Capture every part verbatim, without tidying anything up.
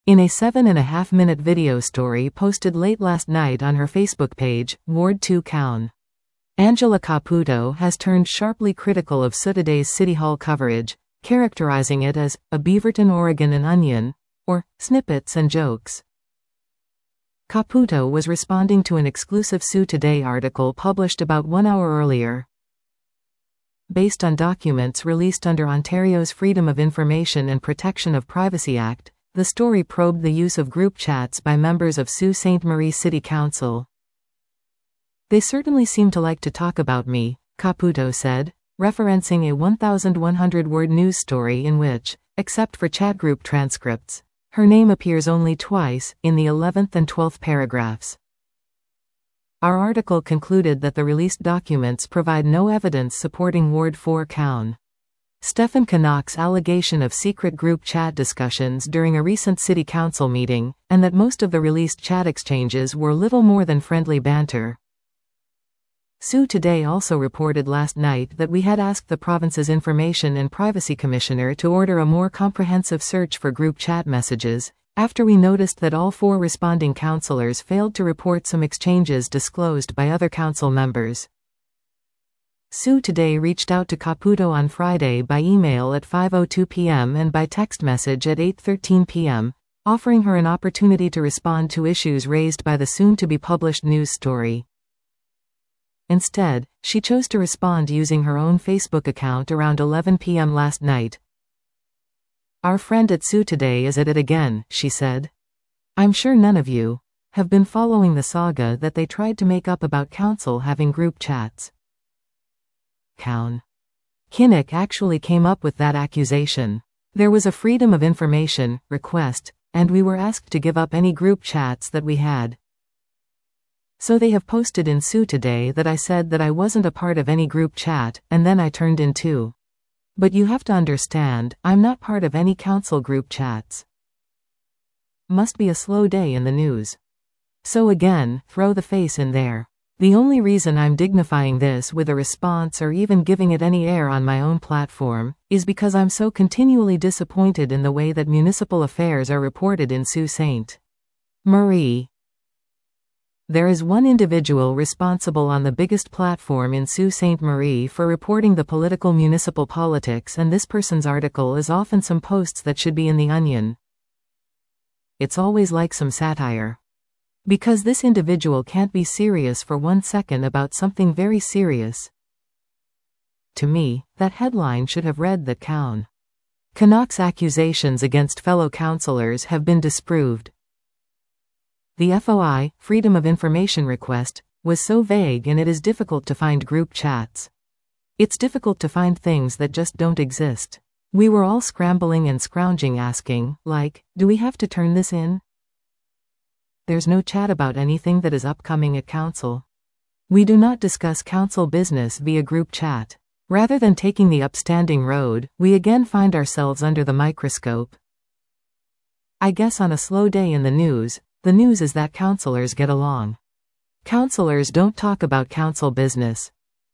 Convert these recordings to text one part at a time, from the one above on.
In a seven and a half minute video story posted late last night on her Facebook page, Ward two Cown, Angela Caputo has turned sharply critical of Sutoday's City Hall coverage, characterizing it as a Beaverton, Oregon and onion, or snippets and jokes. Caputo was responding to an exclusive Sue Today article published about one hour earlier. Based on documents released under Ontario's Freedom of Information and Protection of Privacy Act, the story probed the use of group chats by members of Sault Ste. Marie City Council. "They certainly seem to like to talk about me," Caputo said, referencing a one thousand one hundred word news story in which, except for chat group transcripts, her name appears only twice, in the eleventh and twelfth paragraphs. Our article concluded that the released documents provide no evidence supporting Ward four Cown, Stephen Canuck's allegation of secret group chat discussions during a recent city council meeting, and that most of the released chat exchanges were little more than friendly banter. Sue Today also reported last night that we had asked the province's Information and Privacy Commissioner to order a more comprehensive search for group chat messages, after we noticed that all four responding councillors failed to report some exchanges disclosed by other council members. Sue Today reached out to Caputo on Friday by email at five oh two p m and by text message at eight thirteen p m, offering her an opportunity to respond to issues raised by the soon-to-be-published news story. Instead, she chose to respond using her own Facebook account around eleven p m last night. "Our friend at Sue Today is at it again," she said. "I'm sure none of you have been following the saga that they tried to make up about council having group chats." Cown. Kinnick actually came up with that accusation. There was a Freedom of Information request, and we were asked to give up any group chats that we had. So they have posted in Sue Today that I said that I wasn't a part of any group chat, and then I turned into. But you have to understand, I'm not part of any council group chats. Must be a slow day in the news. So again, throw the face in there. The only reason I'm dignifying this with a response or even giving it any air on my own platform, is because I'm so continually disappointed in the way that municipal affairs are reported in Sault Ste. Marie. There is one individual responsible on the biggest platform in Sault Ste. Marie for reporting the political municipal politics, and this person's article is often some posts that should be in the Onion. It's always like some satire. Because this individual can't be serious for one second about something very serious. To me, that headline should have read that Cown. Canuck's accusations against fellow councillors have been disproved. The F O I, Freedom of Information request, was so vague, and it is difficult to find group chats. It's difficult to find things that just don't exist. We were all scrambling and scrounging asking, like, do we have to turn this in? There's no chat about anything that is upcoming at council. We do not discuss council business via group chat. Rather than taking the upstanding road, we again find ourselves under the microscope. I guess on a slow day in the news, the news is that councillors get along. Councillors don't talk about council business.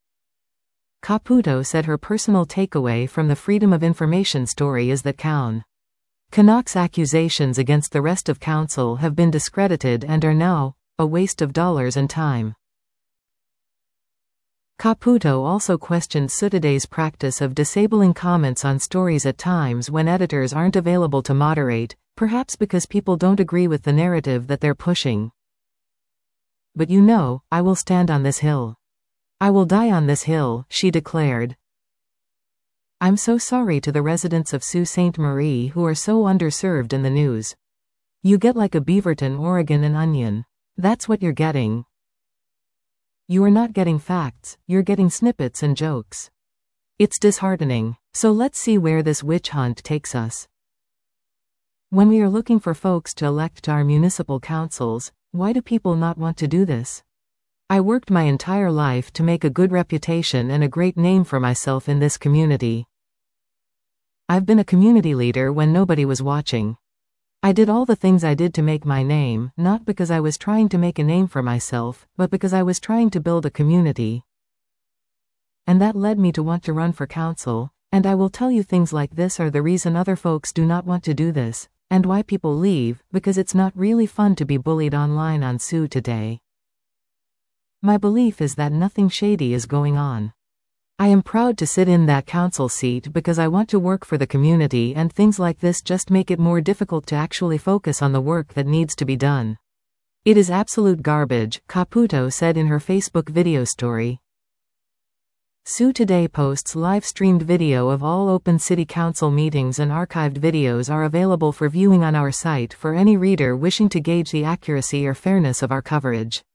Caputo said her personal takeaway from the Freedom of Information story is that Cown. Canuck's accusations against the rest of council have been discredited and are now a waste of dollars and time. Caputo also questioned Sue Today's practice of disabling comments on stories at times when editors aren't available to moderate, perhaps because people don't agree with the narrative that they're pushing. "But you know, I will stand on this hill. I will die on this hill," she declared. "I'm so sorry to the residents of Sault Ste. Marie who are so underserved in the news. You get like a Beaverton, Oregon and Onion. That's what you're getting. You are not getting facts, you're getting snippets and jokes. It's disheartening. So let's see where this witch hunt takes us. When we are looking for folks to elect to our municipal councils, why do people not want to do this? I worked my entire life to make a good reputation and a great name for myself in this community. I've been a community leader when nobody was watching. I did all the things I did to make my name, not because I was trying to make a name for myself, but because I was trying to build a community. And that led me to want to run for council, and I will tell you things like this are the reason other folks do not want to do this, And why people leave, because it's not really fun to be bullied online on Sue Today. My belief is that nothing shady is going on. I am proud to sit in that council seat because I want to work for the community, and things like this just make it more difficult to actually focus on the work that needs to be done. It is absolute garbage, Caputo said in her Facebook video story. Sue Today posts live-streamed video of all open city council meetings, and archived videos are available for viewing on our site for any reader wishing to gauge the accuracy or fairness of our coverage.